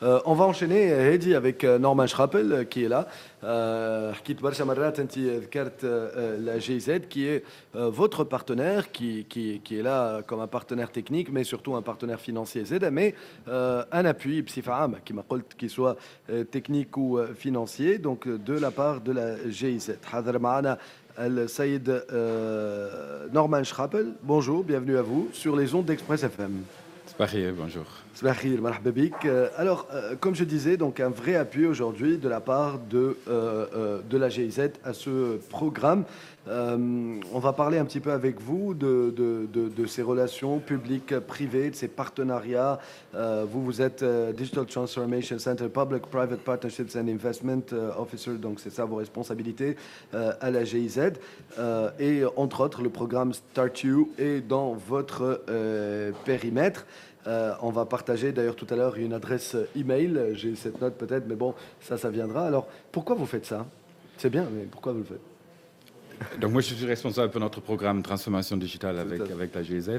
On va enchaîner, Hedi, avec Norman Schrappel qui est là. حكيت برشا مرات انت ذكرت la GIZ qui est votre partenaire qui est là comme un partenaire technique mais surtout un partenaire financier زاد mais un appui بصفة عامة كما قلت qui soit technique ou financier donc de la part de la GIZ. حاضر معنا السيد Norman Schrappel. Bonjour, bienvenue à vous sur les ondes d'Express FM. Bahir, bonjour. Bahir, marhaba bik. Alors, comme je disais, donc un vrai appui aujourd'hui de la part de la GIZ à ce programme. On va parler un petit peu avec vous de ces relations publiques-privées, de ces partenariats. Vous êtes Digital Transformation Center, Public-Private Partnerships and Investment Officer, donc c'est ça vos responsabilités à la GIZ. Et entre autres, le programme Start You est dans votre périmètre. On va partager d'ailleurs tout à l'heure une adresse email. J'ai cette note peut-être, mais bon, ça viendra. Alors, pourquoi vous faites ça? C'est bien, mais pourquoi vous le faites? Donc moi, je suis responsable pour notre programme Transformation Digitale avec la GIZ.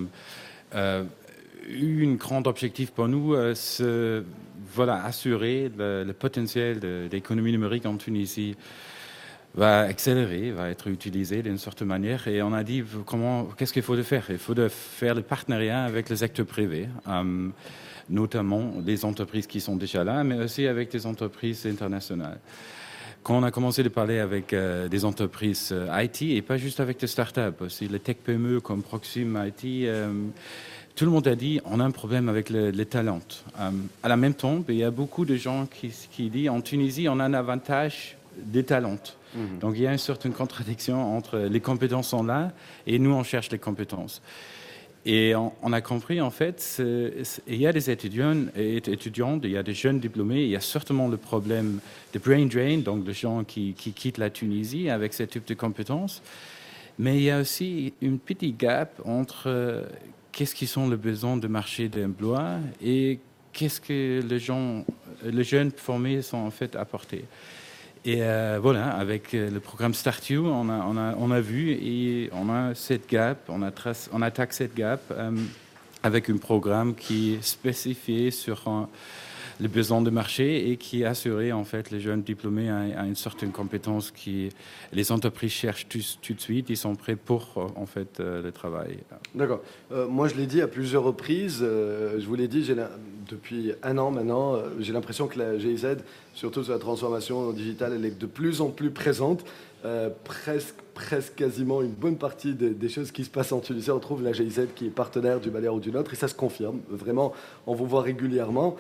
Un grand objectif pour nous, c'est assurer le potentiel de l'économie numérique en Tunisie va accélérer, va être utilisé d'une certaine manière. Et on a dit, qu'est-ce qu'il faut faire? Il faut faire le partenariat avec le secteur privé, notamment les entreprises qui sont déjà là, mais aussi avec des entreprises internationales. Quand on a commencé de parler avec des entreprises IT, et pas juste avec des startups, aussi les tech PME comme Proxim IT, tout le monde a dit on a un problème avec les talents. À la même temps, il y a beaucoup de gens qui disent en Tunisie, on a un avantage des talents. Donc il y a une certaine contradiction entre les compétences sont là et nous on cherche les compétences. Et on a compris en fait, il y a des étudiantes, il y a des jeunes diplômés, il y a certainement le problème de brain drain, donc de gens qui quittent la Tunisie avec ce type de compétences. Mais il y a aussi une petite gap entre qu'est-ce qui sont les besoins de marché d'emploi et qu'est-ce que les jeunes formés sont en fait apportés. Et voilà, avec le programme Start You, on a vu et on a cette gap, on attaque cette gap avec un programme qui est spécifié sur les besoins de marché et qui assurait en fait les jeunes diplômés à une certaine compétence qui les entreprises cherchent tout de suite, ils sont prêts pour en fait le travail. D'accord. Moi je l'ai dit à plusieurs reprises, je vous l'ai dit depuis un an maintenant, j'ai l'impression que la GIZ, surtout sur la transformation digitale, elle est de plus en plus présente. Presque quasiment une bonne partie des choses qui se passent en Tunisie, on trouve la GIZ qui est partenaire d'une manière ou d'une autre et ça se confirme. Vraiment, on vous voit régulièrement.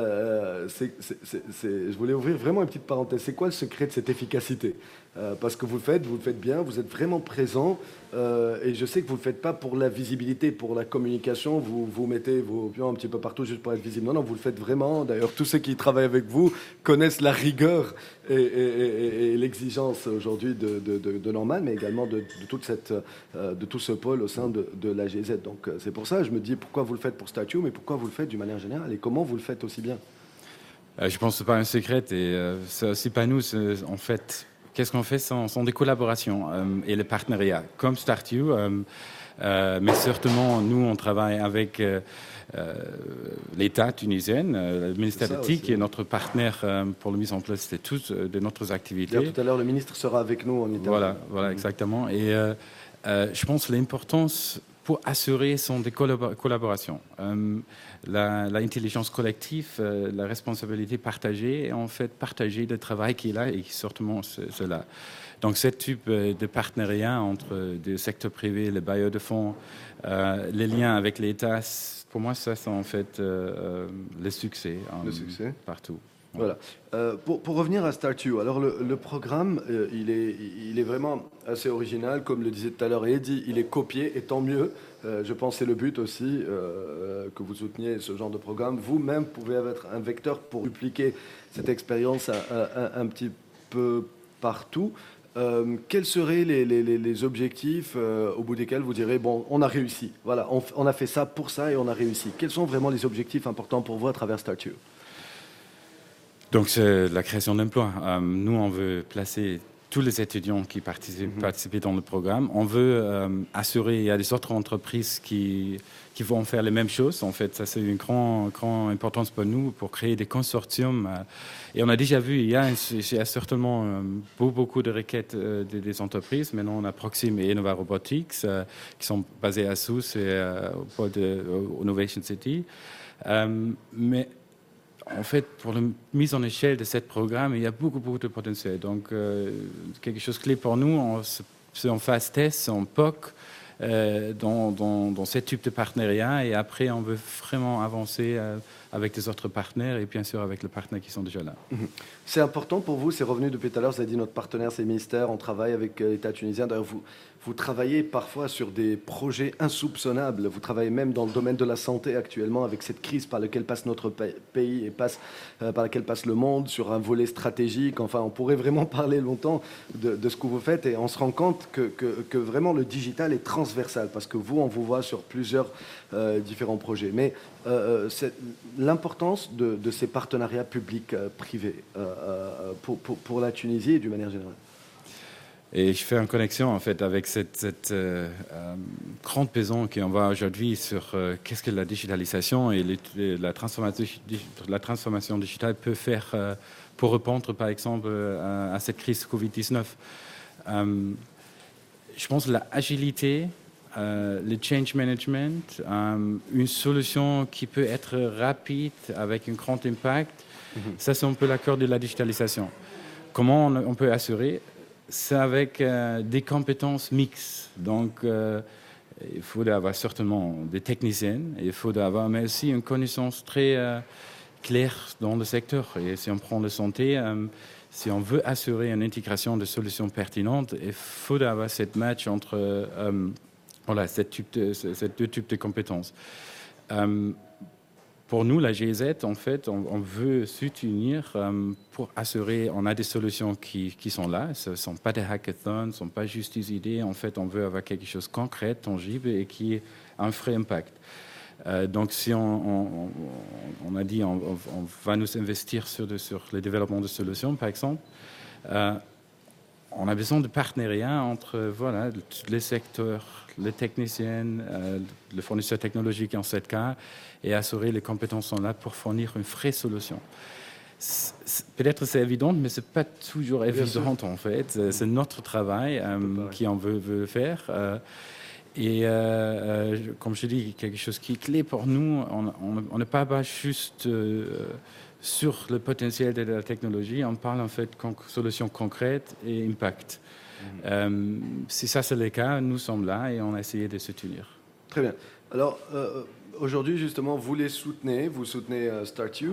Je voulais ouvrir vraiment une petite parenthèse. C'est quoi le secret de cette efficacité? Parce que vous le faites bien, vous êtes vraiment présent et je sais que vous ne le faites pas pour la visibilité, pour la communication, vous mettez vos pions un petit peu partout juste pour être visible. Non, vous le faites vraiment. D'ailleurs, tous ceux qui travaillent avec vous connaissent la rigueur et l'exigence aujourd'hui de Norman, mais également de tout ce pôle au sein de la GIZ. Donc c'est pour ça, je me dis pourquoi vous le faites pour Start You, mais pourquoi vous le faites d'une manière générale et comment vous le faites aussi bien? Je pense que ce n'est pas un secret et c'est pas nous, en fait. Qu'est-ce qu'on fait? Ce sont des collaborations et les partenariats, comme Start You, mais certainement, nous, on travaille avec l'État tunisien, le ministère de TIC, qui est notre partenaire pour la mise en place de toutes de notre activités. Tout à l'heure, le ministre sera avec nous en Italie. Voilà, exactement. Et je pense que l'importance pour assurer sont des collaborations. L'intelligence collective, la responsabilité partagée, et en fait partager le travail qui est là et qui certainement cela. Donc ce type de partenariat entre le secteur privé, les bailleurs de fonds, les liens avec l'État, pour moi ça c'est en fait le succès, partout. Voilà. Pour revenir à Start You, alors le programme, il est vraiment assez original, comme le disait tout à l'heure Eddy, il est copié, et tant mieux. Je pense que c'est le but aussi, que vous souteniez ce genre de programme. Vous-même pouvez être un vecteur pour dupliquer cette expérience un petit peu partout. Quels seraient les objectifs au bout desquels vous direz, bon, on a réussi, voilà, on a fait ça pour ça et on a réussi. Quels sont vraiment les objectifs importants pour vous à travers Start You? Donc c'est la création d'emplois. Nous, on veut placer tous les étudiants qui participaient dans le programme. On veut assurer, il y a des autres entreprises qui vont faire les mêmes choses. En fait, ça c'est une grande importance pour nous, pour créer des consortiums. Et on a déjà vu, il y a certainement beaucoup de requêtes des entreprises. Maintenant, on a Proxim et Innova Robotics qui sont basés à Sousse et au Innovation City. Mais en fait, pour la mise en échelle de ce programme, il y a beaucoup de potentiel. Donc, quelque chose de clé pour nous, c'est en phase test, en POC, dans ce type de partenariat. Et après, on veut vraiment avancer avec des autres partenaires et bien sûr avec les partenaires qui sont déjà là. C'est important pour vous, ces revenus depuis tout à l'heure, vous avez dit notre partenaire, c'est le ministère, on travaille avec l'État tunisien. D'ailleurs, vous travaillez parfois sur des projets insoupçonnables. Vous travaillez même dans le domaine de la santé actuellement avec cette crise par laquelle passe notre pays et par laquelle passe le monde, sur un volet stratégique. Enfin, on pourrait vraiment parler longtemps de ce que vous faites et on se rend compte que vraiment le digital est transversal parce que vous, on vous voit sur plusieurs différents projets. Mais l'importance de ces partenariats publics-privés pour la Tunisie et d'une manière générale. Et je fais une connexion en fait avec cette grande maison qu'on voit aujourd'hui sur qu'est-ce que la digitalisation et la transformation digitale peut faire pour répondre par exemple à cette crise Covid-19. Je pense l'agilité, le change management, une solution qui peut être rapide avec un grand impact, ça c'est un peu l'accord de la digitalisation. Comment on peut assurer? C'est avec des compétences mixtes. Donc, il faut avoir certainement des techniciennes, il faut avoir mais aussi une connaissance très claire dans le secteur. Et si on prend la santé, si on veut assurer une intégration de solutions pertinentes, il faut avoir cette match entre ces deux types de compétences. Pour nous, la GIZ, en fait, on veut s'unir pour assurer, on a des solutions qui sont là, ce ne sont pas des hackathons, ce ne sont pas juste des idées, en fait, on veut avoir quelque chose de concret, tangible et qui a un vrai impact. Donc, si on a dit on va nous investir sur le développement de solutions, par exemple, on a besoin de partenariats entre les secteurs, les techniciens, le fournisseur technologique en ce cas, et assurer les compétences sont là pour fournir une vraie solution. Peut-être c'est évident, mais c'est pas toujours évident en fait. C'est notre travail qu'on veut faire. Comme je dis, quelque chose qui est clé pour nous, on n'est pas juste sur le potentiel de la technologie, on parle en fait de solutions concrètes et impact. Si ça c'est le cas, nous sommes là et on a essayé de se tenir. Très bien. Alors, aujourd'hui, justement, vous soutenez Start-U.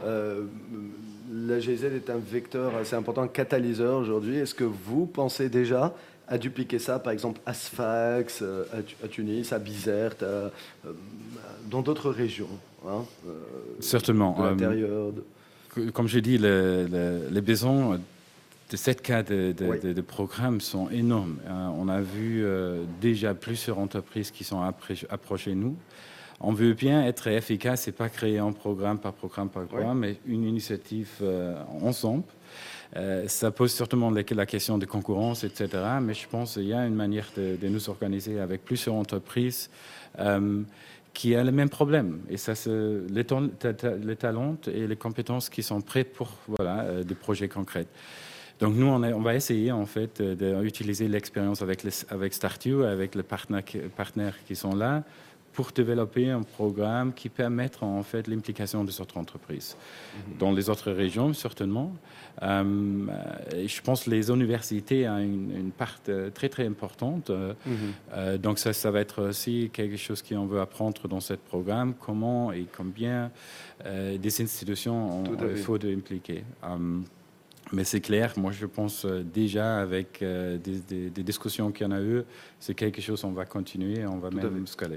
La GIZ est un vecteur assez important, un catalyseur aujourd'hui. Est-ce que vous pensez déjà à dupliquer ça, par exemple, à Sfax, à Tunis, à Bizerte, dans d'autres régions Certainement. De l'intérieur Comme je dis, les besoins de cette cas de programmes sont énormes. On a vu déjà plusieurs entreprises qui sont approchées de nous. On veut bien être efficace et pas créer un programme par programme, mais une initiative ensemble. Ça pose certainement la question de concurrence, etc. Mais je pense qu'il y a une manière de nous organiser avec plusieurs entreprises qui a le même problème. Et ça, c'est les talents et les compétences qui sont prêts pour des projets concrets. Donc nous, on va essayer en fait d'utiliser l'expérience avec Start-U, avec les partenaires qui sont là, pour développer un programme qui permettra en fait l'implication de cette entreprise. Dans les autres régions, certainement. Et je pense que les universités ont une part très très importante. Donc ça va être aussi quelque chose qu'on veut apprendre dans ce programme, comment et combien des institutions il faut impliquer. Mais c'est clair, moi je pense déjà avec des discussions qu'il y en a eu, c'est quelque chose qu'on va continuer, on va même scaler.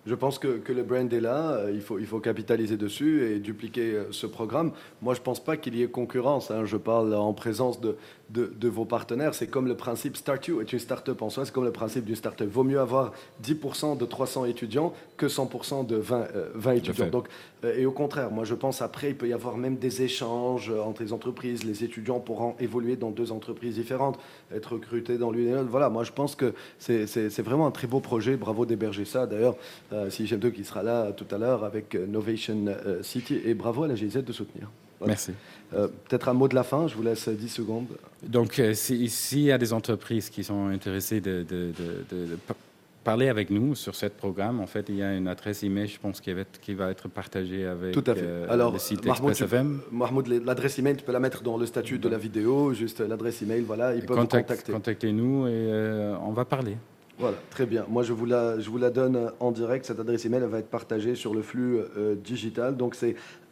Je pense que le brand est là, il faut capitaliser dessus et dupliquer ce programme. Moi, je ne pense pas qu'il y ait concurrence, hein. Je parle en présence de vos partenaires. C'est comme le principe Start You est une start-up en soi, c'est comme le principe d'une start-up. Vaut mieux avoir 10% de 300 étudiants que 100% de 20 étudiants. Donc, et au contraire, moi je pense après, il peut y avoir même des échanges entre les entreprises. Les étudiants pourront évoluer dans deux entreprises différentes, être recrutés dans l'une et l'autre. Voilà, moi je pense que c'est vraiment un très beau projet. Bravo d'héberger ça. D'ailleurs, si j'aime qui sera là tout à l'heure avec Novation City. Et bravo à la GIZ de soutenir. Voilà. Merci. Peut-être un mot de la fin, je vous laisse 10 secondes. Donc, s'il y a des entreprises qui sont intéressées de parler avec nous sur ce programme, en fait, il y a une adresse email, je pense, qui va être partagée avec tout à fait. Alors, le site Express FM. Mahmoud, l'adresse email, tu peux la mettre dans le statut de la vidéo, juste l'adresse email, voilà, ils peuvent vous contacter. Contactez-nous et on va parler. Voilà, très bien. Moi, je vous la donne en direct. Cette adresse email, elle va être partagée sur le flux digital. Donc, c'est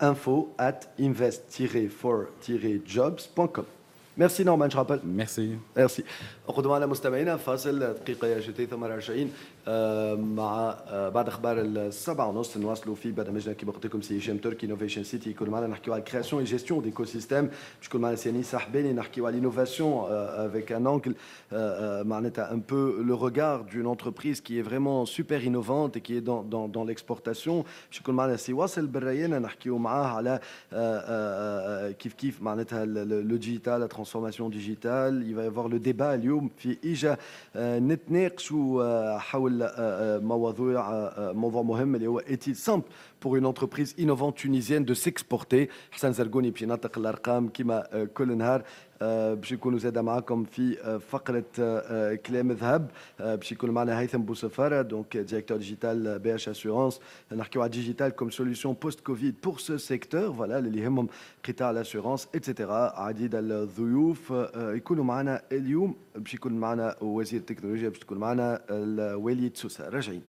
info@invest-for-jobs.com. Merci نورمان شرابل. ميرسي. ميرسي. نقدم على مستمعينا فاصل دقيقة يا جدي 48 مع بعد أخبار 7:30 نواصلوا في برنامجنا كما قلت لكم سي جيم تركي انوفيشن سيتي يكون معنا نحكيو على الكرياسيون اي جيستيون ديكو سيستيم باش يكون معنا سياني صاحبيني نحكيو على l'innovation avec un angle معناتها un peu le regard d'une entreprise qui est vraiment super innovante et qui est dans l'exportation باش يكون معنا سي واصل بالريانة نحكيو معاه على كيف معناتها le digital, la transformation digitale. Il va y avoir le débat اليوم في إيجا نتناقشوا حول موضوع مهم اللي هو est-il simple pour une entreprise innovante tunisienne de s'exporter. حسن زرقوني باش ينطق الأرقام كما كل نهار باش يكونوا زاده معاكم في فقره كلام ذهب باش يكون معنا هيثم بوسفاره دونك ديريكتور ديجيتال بي اتش اسيورونس نحكيو على ديجيتال كوم سوليوشن بوست كوفيد بور سو سيكتور فوالا اللي يهمهم قطاع الاسيورونس اتسيتيرا. عديد الضيوف يكونوا معنا اليوم باش يكون معنا وزير التكنولوجيا باش تكون معنا وليد سوسه. راجعين.